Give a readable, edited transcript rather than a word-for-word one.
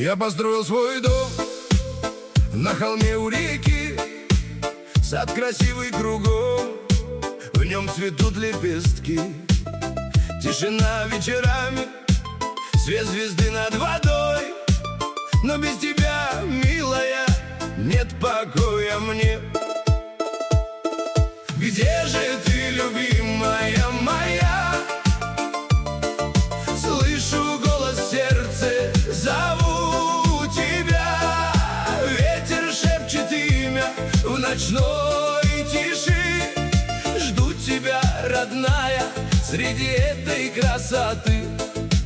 Я построил свой дом на холме у реки, сад красивый кругом, в нем цветут лепестки. Тишина вечерами, свет звезды над водой. Но без тебя, милая, нет покоя мне. Где же ты, любимая моя? Слышу голос в сердце, зову тебя. Ветер шепчет имя в ночной тиши. Жду тебя, родная, среди этой красоты.